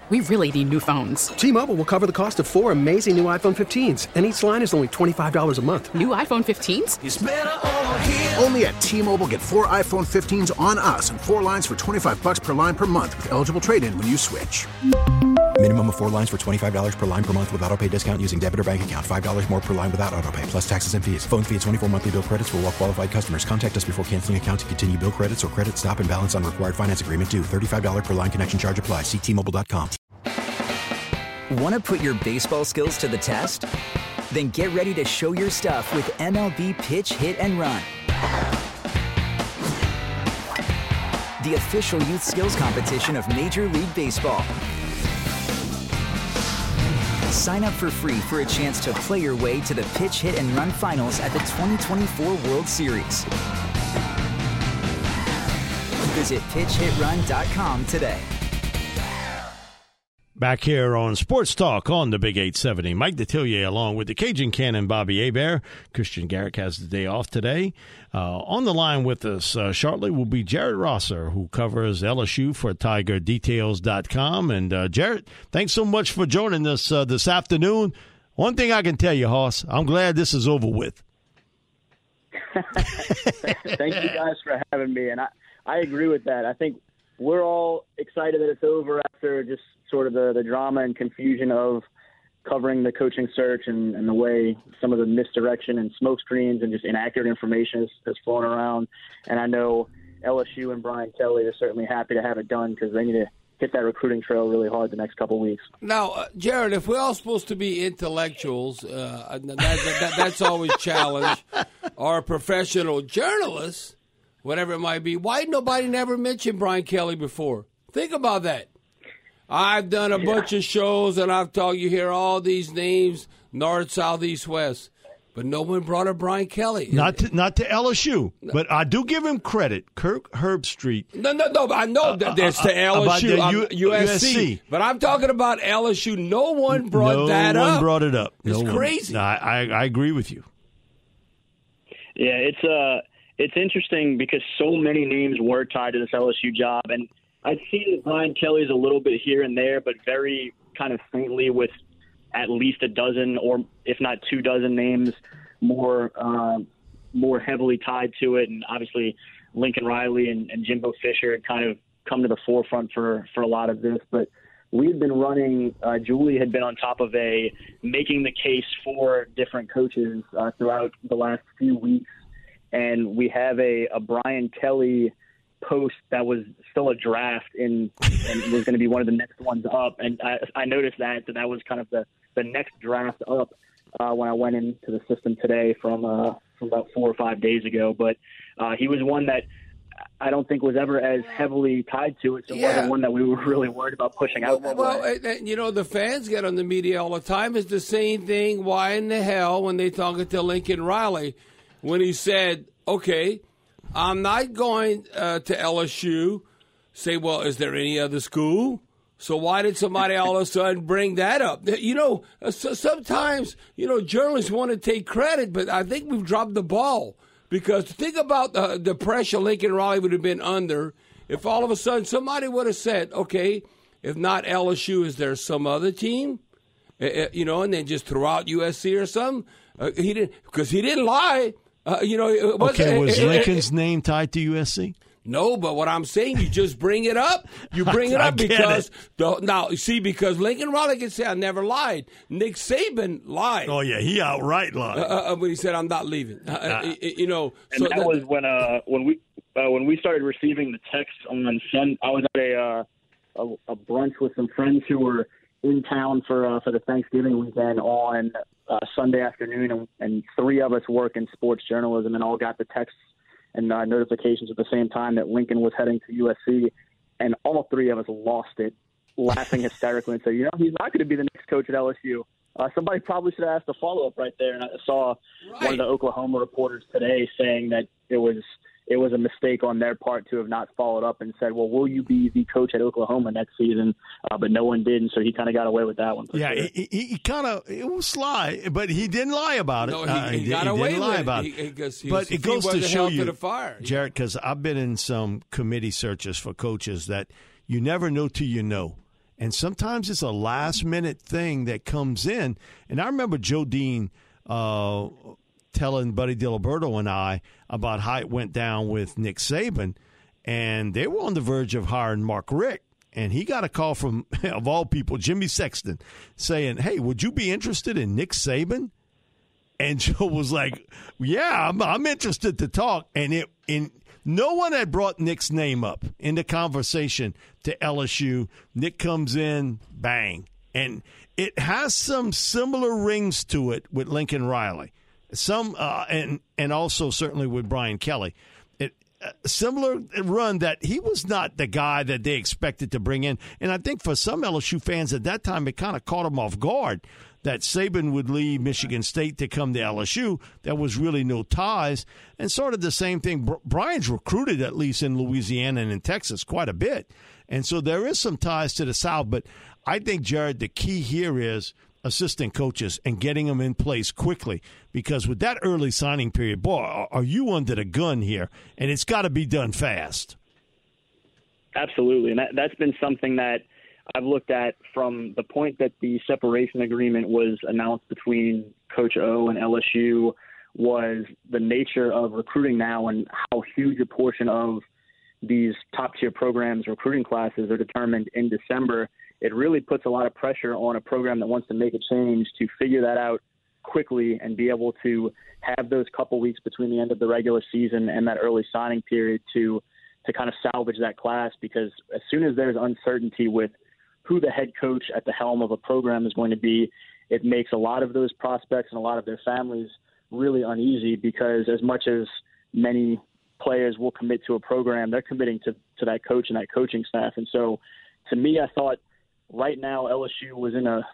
We really need new phones. T-Mobile will cover the cost of 4 amazing new iPhone 15s, and each line is only $25 a month. New iPhone 15s? It's better over here. Only at T-Mobile, get 4 iPhone 15s on us and 4 lines for $25 per line per month with eligible trade-in when you switch. Minimum of 4 lines for $25 per line per month with autopay discount using debit or bank account. $5 more per line without autopay, plus taxes and fees. Phone fee at 24 monthly bill credits for well-qualified customers. Contact us before canceling account to continue bill credits or credit stop and balance on required finance agreement due. $35 per line connection charge applies. See T-Mobile.com. Want to put your baseball skills to the test? Then get ready to show your stuff with MLB Pitch, Hit, and Run. The official youth skills competition of Major League Baseball. Sign up for free for a chance to play your way to the Pitch, Hit, and Run finals at the 2024 World Series. Visit pitchhitrun.com today. Back here on Sports Talk on the Big 870. Mike Detillier along with the Cajun Cannon Bobby Hebert. Christian Garrick has the day off today. On the line with us shortly will be Jared Rosser, who covers LSU for TigerDetails.com. And Jared, thanks so much for joining us this afternoon. One thing I can tell you, Hoss, I'm glad this is over with. Thank you guys for having me. And I agree with that. I think we're all excited that it's over after just sort of the drama and confusion of covering the coaching search and the way some of the misdirection and smoke screens and just inaccurate information has flown around. And I know LSU and Brian Kelly are certainly happy to have it done because they need to hit that recruiting trail really hard the next couple of weeks. Now, Jared, if we're all supposed to be intellectuals, that's always a challenge, or professional journalists, whatever it might be, why nobody never mentioned Brian Kelly before? Think about that. I've done a bunch of shows, and I've told you hear all these names, north, south, east, west, but no one brought up Brian Kelly. Not to LSU, but I do give him credit. Kirk Herbstreit. No, I know that that's to LSU, USC. But I'm talking about LSU. No one brought that up. No one brought it up. It's crazy. No, I agree with you. Yeah, it's interesting because so many names were tied to this LSU job, and I've seen that Brian Kelly's a little bit here and there, but very kind of faintly with at least a dozen or if not 2 dozen names more heavily tied to it. And obviously Lincoln Riley and Jimbo Fisher had kind of come to the forefront for a lot of this. But we've been running Julie had been on top of making the case for different coaches throughout the last few weeks. And we have a Brian Kelly post that was still a draft and was going to be one of the next ones up. And I noticed that was kind of the next draft up when I went into the system today from about 4 or 5 days ago. But he was one that I don't think was ever as heavily tied to it. So it wasn't one that we were really worried about pushing out. Well, the fans get on the media all the time. It's the same thing. Why in the hell when they talk to Lincoln Riley when he said, okay, I'm not going to LSU, say, well, is there any other school? So why did somebody all of a sudden bring that up? Sometimes, journalists want to take credit, but I think we've dropped the ball. Because think about the pressure Lincoln Riley would have been under if all of a sudden somebody would have said, okay, if not LSU, is there some other team? And then just throw out USC or something. He didn't lie. Was Lincoln's name tied to USC? No, but what I'm saying, you just bring it up. You bring it up because because Lincoln Riley can say I never lied. Nick Saban lied. Oh yeah, he outright lied when he said I'm not leaving. And that was when we started receiving the texts on Sunday. I was at a brunch with some friends who were in town for the Thanksgiving weekend on Sunday afternoon, and 3 of us work in sports journalism and all got the texts and notifications at the same time that Lincoln was heading to USC, and all 3 of us lost it, laughing hysterically and said, he's not going to be the next coach at LSU. Somebody probably should have asked a follow-up right there, and I saw one of the Oklahoma reporters today saying that it was a mistake on their part to have not followed up and said, well, will you be the coach at Oklahoma next season? But no one did, and so he kind of got away with that one. Yeah, sure. He kind of – it was sly, but he didn't lie about it. No, he got away with it. But it goes to show you, fire. Jared, because I've been in some committee searches for coaches that you never know till you know. And sometimes it's a last-minute thing that comes in. And I remember Joe Dean telling Buddy Diliberto and I about how it went down with Nick Saban, and they were on the verge of hiring Mark Richt. And he got a call from, of all people, Jimmy Sexton, saying, hey, would you be interested in Nick Saban? And Joe was like, yeah, I'm interested to talk. And no one had brought Nick's name up in the conversation to LSU. Nick comes in, bang. And it has some similar rings to it with Lincoln Riley. Some and also certainly with Brian Kelly. Similar run that he was not the guy that they expected to bring in. And I think for some LSU fans at that time, it kind of caught them off guard that Saban would leave Michigan State to come to LSU. There was really no ties. And sort of the same thing. Brian's recruited, at least in Louisiana and in Texas, quite a bit. And so there is some ties to the South. But I think, Jared, the key here is assistant coaches and getting them in place quickly, because with that early signing period, boy, are you under the gun here, and it's got to be done fast. Absolutely, and that's been something that I've looked at from the point that the separation agreement was announced between Coach O and LSU, was the nature of recruiting now and how huge a portion of these top-tier programs' recruiting classes are determined in December. It really puts a lot of pressure on a program that wants to make a change to figure that out quickly and be able to have those couple weeks between the end of the regular season and that early signing period to kind of salvage that class, because as soon as there's uncertainty with who the head coach at the helm of a program is going to be, it makes a lot of those prospects and a lot of their families really uneasy, because as much as many players will commit to a program, they're committing to that coach and that coaching staff. And so to me, I thought right now LSU was in a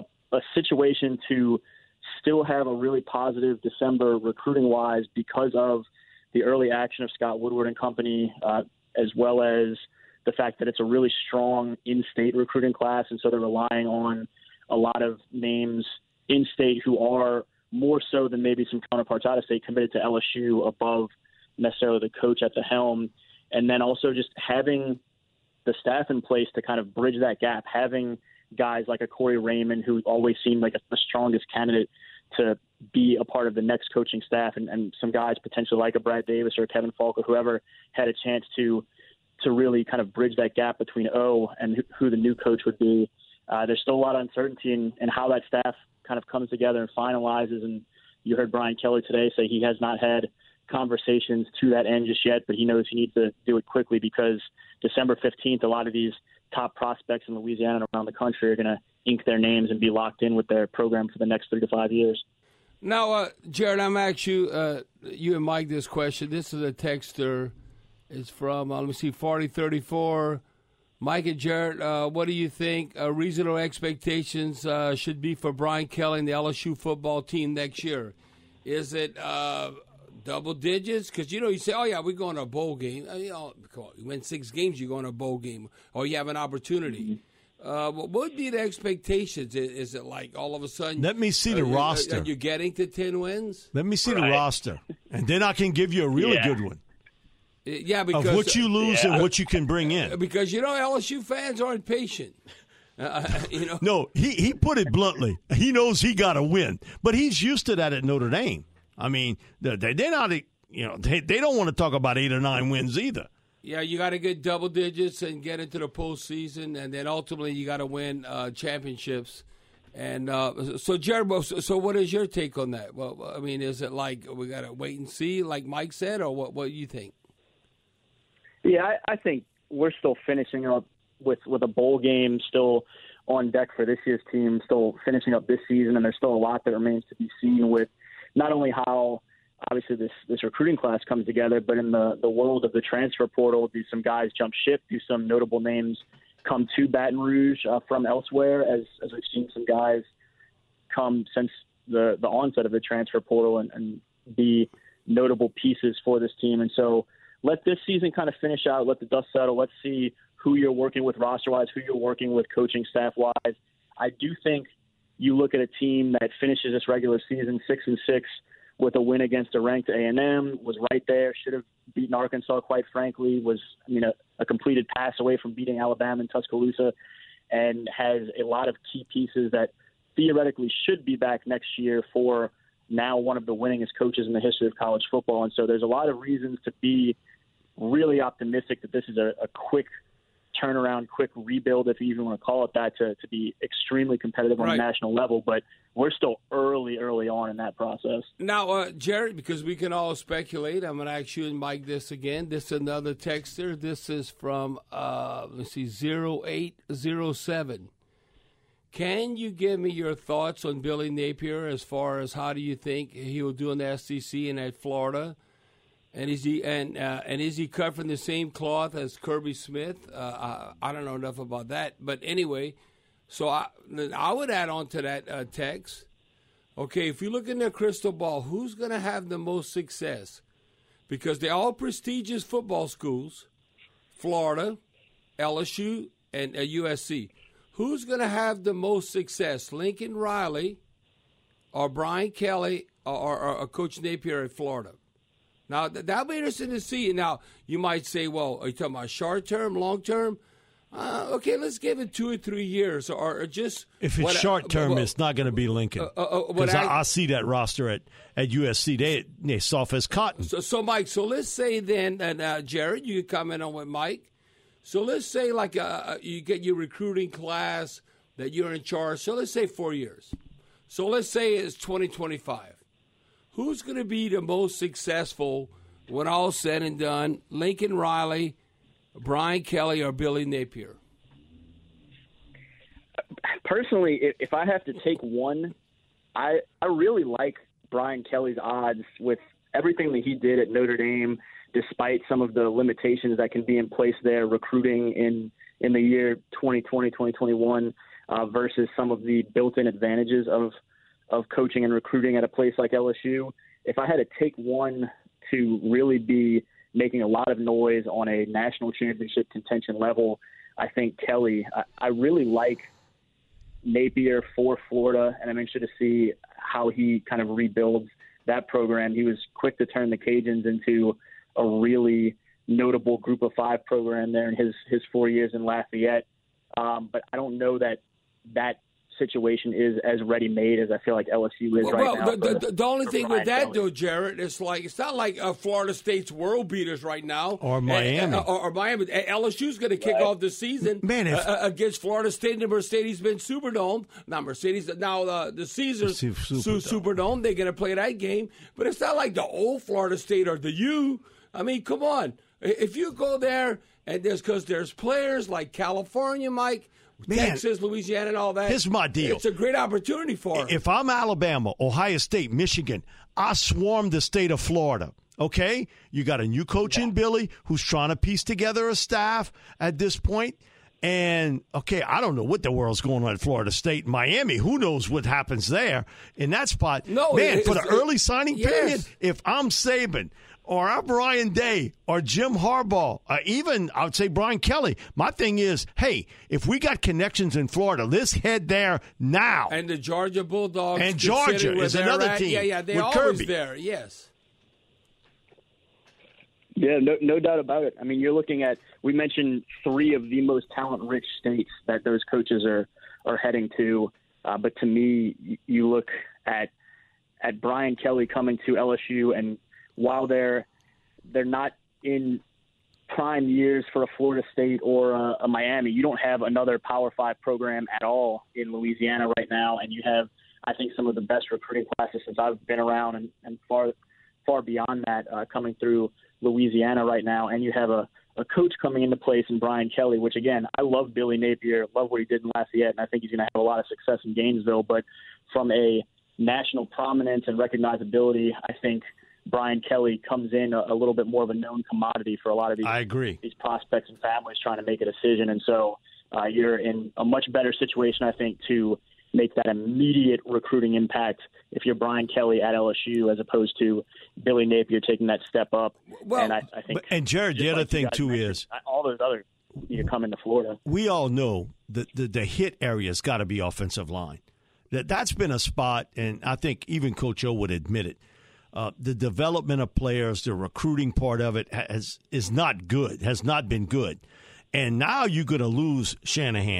situation to still have a really positive December recruiting-wise because of the early action of Scott Woodward and company, as well as the fact that it's a really strong in-state recruiting class, and so they're relying on a lot of names in-state who are more so than maybe some counterparts out of state committed to LSU above necessarily the coach at the helm. And then also just having the staff in place to kind of bridge that gap, having guys like a Corey Raymond, who always seemed like the strongest candidate to be a part of the next coaching staff, and some guys potentially like a Brad Davis or Kevin Falk or whoever had a chance to really kind of bridge that gap between O and who the new coach would be. There's still a lot of uncertainty in how that staff kind of comes together and finalizes. And you heard Brian Kelly today say he has not had conversations to that end just yet, but he knows he needs to do it quickly, because December 15th, a lot of these top prospects in Louisiana and around the country are going to ink their names and be locked in with their program for the next 3 to 5 years. Now, Jared, I'm asking you and Mike this question. This is a texter. It's from, let me see, 4034. Mike and Jared, what do you think reasonable expectations should be for Brian Kelly and the LSU football team next year? Is it double digits? Because, you say, oh, yeah, we're going to a bowl game. Come on, you win 6 games, you go in a bowl game, or you have an opportunity. What would be the expectations? Is it like all of a sudden? Let me see the roster. Are you getting to 10 wins? Let me see the roster, and then I can give you a really good one. Yeah, because of what you lose and what you can bring in. Because LSU fans aren't patient. No, he put it bluntly. He knows he got to win, but he's used to that at Notre Dame. I mean, they're not. They don't want to talk about 8 or 9 wins either. Yeah, you got to get double digits and get into the postseason, and then ultimately you got to win championships. And so, Jared, so what is your take on that? Well, I mean, is it like we got to wait and see, like Mike said, or what do you think? Yeah, I think we're still finishing up with a bowl game still on deck for this year's team, still finishing up this season, and there's still a lot that remains to be seen with not only how obviously this recruiting class comes together, but in the world of the transfer portal, do some guys jump ship, do some notable names come to Baton Rouge from elsewhere, as we've seen some guys come since the onset of the transfer portal and be notable pieces for this team. And so let this season kind of finish out, let the dust settle, let's see who you're working with roster-wise, who you're working with coaching staff-wise. I do think you look at a team that finishes this regular season 6-6 with a win against a ranked A&M, was right there, should have beaten Arkansas, quite frankly, was a completed pass away from beating Alabama and Tuscaloosa. and has a lot of key pieces that theoretically should be back next year for now one of the winningest coaches in the history of college football. And so there's a lot of reasons to be really optimistic that this is a quick turnaround, quick rebuild, if you even want to call it that, to be extremely competitive on a national level. But we're still early on in that process. Now, Jared, because we can all speculate, I'm going to ask you and Mike this again. This is another texter. This is from, 0807. Can you give me your thoughts on Billy Napier as far as how do you think he will do in the SEC and at Florida? And is he cut from the same cloth as Kirby Smith? I don't know enough about that, but anyway, so I would add on to that text. Okay, if you look in their crystal ball, who's going to have the most success? Because they're all prestigious football schools: Florida, LSU, and USC. Who's going to have the most success? Lincoln Riley, or Brian Kelly, or Coach Napier at Florida? Now, that'll be interesting to see. Now, you might say, well, are you talking about short term, long term? Okay, let's give it 2 or 3 years, or just. If it's short term, it's not going to be Lincoln. Because I see that roster at USC. They soft as cotton. So Mike, so let's say then, and Jared, you can comment on what Mike. So let's say like you get your recruiting class that you're in charge. So let's say 4 years. So let's say it's 2025. Who's going to be the most successful when all's said and done? Lincoln Riley, Brian Kelly, or Billy Napier? Personally, if I have to take one, I really like Brian Kelly's odds with everything that he did at Notre Dame, despite some of the limitations that can be in place there, recruiting in the year 2020, 2021, versus some of the built-in advantages of coaching and recruiting at a place like LSU. If I had to take one to really be making a lot of noise on a national championship contention level, I think Kelly. I really like Napier for Florida, and I'm interested to see how he kind of rebuilds that program. He was quick to turn the Cajuns into a really notable Group of Five program there in his 4 years in Lafayette. But I don't know that situation is as ready-made as I feel like LSU is right now. The only thing with that, though, Jared, it's not like Florida State's world beaters right now. Or Miami. Or Miami. LSU's going to kick off the season against Florida State in the Mercedes-Benz Superdome. Not Mercedes, now the Caesars Superdome. They're going to play that game. But it's not like the old Florida State or the U. I mean, come on. If you go there, and there's players like California, Mike, Texas, Louisiana, and all that. Here's my deal. It's a great opportunity for them. If I'm Alabama, Ohio State, Michigan, I swarm the state of Florida. Okay? You got a new coach in Billy who's trying to piece together a staff at this point. And, okay, I don't know what the world's going on at Florida State. Miami, who knows what happens there in that spot. No, for the early signing period, if I'm Saban or I'm Ryan Day or Jim Harbaugh, even I would say Brian Kelly, my thing is, hey, if we got connections in Florida, let's head there now. And the Georgia Bulldogs. And Georgia is another team. Yeah, they're always Kirby there, yes. Yeah, no doubt about it. I mean, you're looking at, we mentioned 3 of the most talent-rich states that those coaches are heading to. But to me, you look at Brian Kelly coming to LSU, and while they're not in prime years for a Florida State or a Miami, you don't have another Power 5 program at all in Louisiana right now, and you have, I think, some of the best recruiting classes since I've been around and far beyond that coming through Louisiana right now, and you have a coach coming into place in Brian Kelly, which, again, I love Billy Napier, love what he did in Lafayette, and I think he's going to have a lot of success in Gainesville, but from a national prominence and recognizability, I think Brian Kelly comes in a little bit more of a known commodity for a lot of these prospects and families trying to make a decision. And so you're in a much better situation, I think, to make that immediate recruiting impact if you're Brian Kelly at LSU as opposed to Billy Napier taking that step up. Well, and I think, and Jared, the other thing too is all those other need to come into Florida. We all know that the hit area's got to be offensive line. That's been a spot, and I think even Coach O would admit it. The development of players, the recruiting part of it is not good, has not been good. And now you're going to lose Shanahan.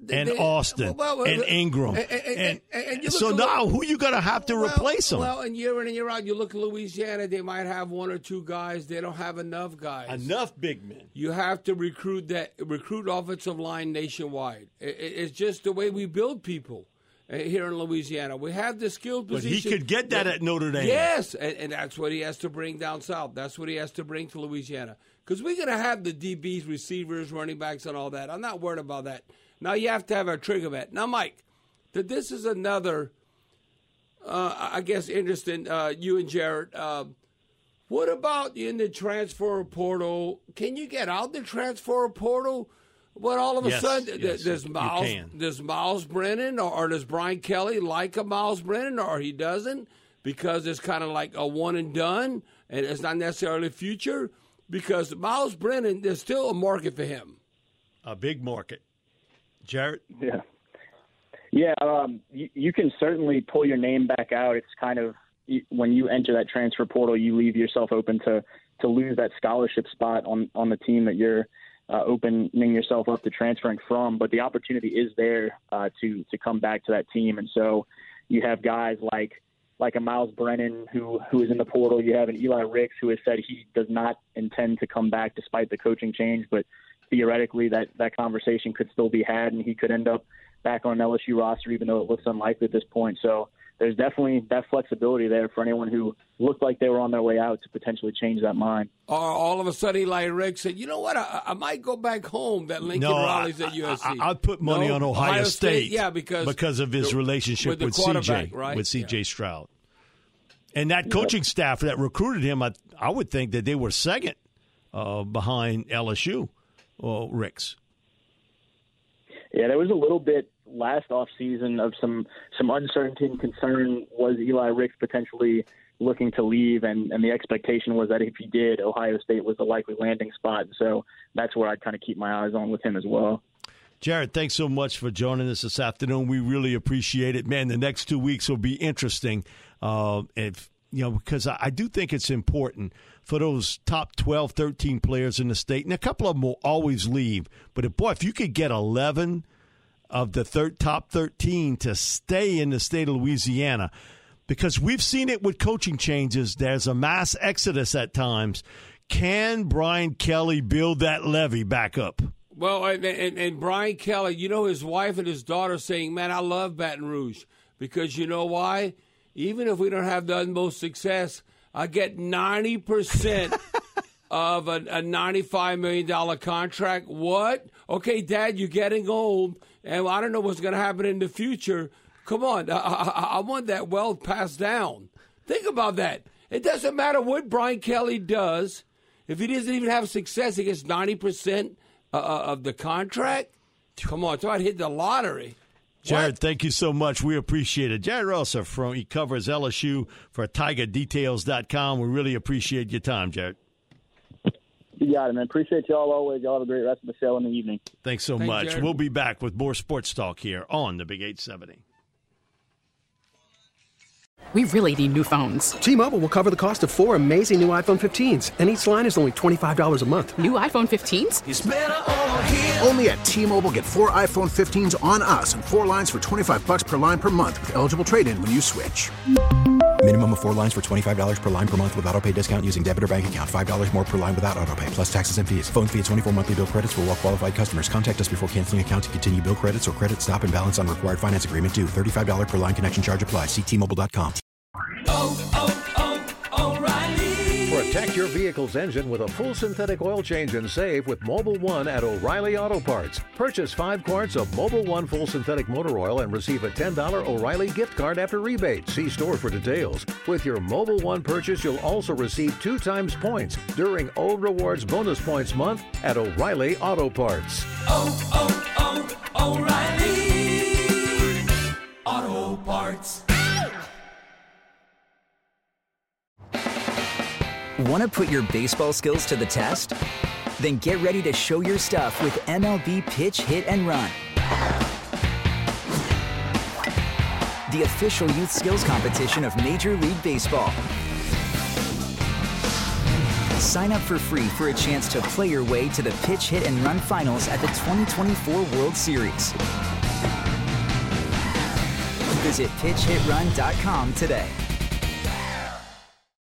and Austin and Ingram. And so now who you going to have to replace them? Well, and year in and year out, you look at Louisiana, they might have one or two guys. They don't have enough guys. Enough big men. You have to recruit offensive line nationwide. It's just the way we build people here in Louisiana. We have the skill position. But he could get that at Notre Dame. Yes, and that's what he has to bring down south. That's what he has to bring to Louisiana. Because we're going to have the DBs, receivers, running backs, and all that. I'm not worried about that. Now you have to have a trigger vet. Now, Mike, this is another, I guess, interesting, you and Jared. What about in the transfer portal? Can you get out the transfer portal? But all of a sudden, does Miles Brennan or does Brian Kelly like a Miles Brennan or he doesn't because it's kind of like a one and done and it's not necessarily future? Because Miles Brennan, there's still a market for him. A big market. Jared? Yeah. You can certainly pull your name back out. It's kind of when you enter that transfer portal, you leave yourself open to lose that scholarship spot on the team that you're opening yourself up to transferring from, but the opportunity is there to come back to that team. And so you have guys like a Miles Brennan who is in the portal. You have an Eli Ricks who has said he does not intend to come back despite the coaching change, but theoretically that conversation could still be had, and he could end up back on an LSU roster, even though it looks unlikely at this point. So there's definitely that flexibility there for anyone who looked like they were on their way out to potentially change that mind. Or all of a sudden, Eli Ricks said, you know what, I might go back home, that Lincoln Riley's at USC. I'd put money on Ohio State because of his relationship with CJ, right? with CJ Stroud. And that coaching staff that recruited him, I would think that they were second behind LSU, Ricks. Yeah, there was a little bit last offseason of some uncertainty and concern. Was Eli Ricks potentially looking to leave? And the expectation was that if he did, Ohio State was the likely landing spot. So that's where I'd kind of keep my eyes on with him as well. Jared, thanks so much for joining us this afternoon. We really appreciate it. Man, the next 2 weeks will be interesting. Because I do think it's important for those top 12, 13 players in the state, and a couple of them will always leave. But, if you could get 11 of the top 13 to stay in the state of Louisiana, because we've seen it with coaching changes, there's a mass exodus at times. Can Brian Kelly build that levee back up? Well, and Brian Kelly, his wife and his daughter saying, man, I love Baton Rouge. Because you know why? Even if we don't have the utmost success, I get 90% of a $95 million contract. What? Okay, Dad, you're getting old, and I don't know what's going to happen in the future. Come on, I want that wealth passed down. Think about that. It doesn't matter what Brian Kelly does. If he doesn't even have success, he gets 90% of the contract. Come on, try to hit the lottery. Jared, thank you so much. We appreciate it. Jared Rosser, he covers LSU for TigerDetails.com. We really appreciate your time, Jared. You got it, man. Appreciate y'all always. Y'all have a great rest of the show in the evening. Thanks so much. Jared. We'll be back with more sports talk here on the Big 870. We really need new phones. T-Mobile will cover the cost of 4 amazing new iPhone 15s, and each line is only $25 a month. New iPhone 15s? It's better over here. Only at T-Mobile, get 4 iPhone 15s on us and 4 lines for $25 per line per month with eligible trade-in when you switch. Minimum of 4 lines for $25 per line per month with autopay discount using debit or bank account. $5 more per line without autopay, plus taxes and fees. Phone fee at 24 monthly bill credits for well-qualified customers. Contact us before canceling account to continue bill credits or credit stop and balance on required finance agreement due. $35 per line connection charge applies. See T-Mobile.com. O'Reilly. Protect your vehicle's engine with a full synthetic oil change and save with Mobil 1 at O'Reilly Auto Parts. Purchase 5 quarts of Mobil 1 full synthetic motor oil and receive a $10 O'Reilly gift card after rebate. See store for details. With your Mobil 1 purchase, you'll also receive 2 times points during O Rewards Bonus Points Month at O'Reilly Auto Parts. O'Reilly Auto Parts. Want to put your baseball skills to the test? Then get ready to show your stuff with MLB Pitch, Hit, and Run. The official youth skills competition of Major League Baseball. Sign up for free for a chance to play your way to the Pitch, Hit, and Run finals at the 2024 World Series. Visit pitchhitrun.com today.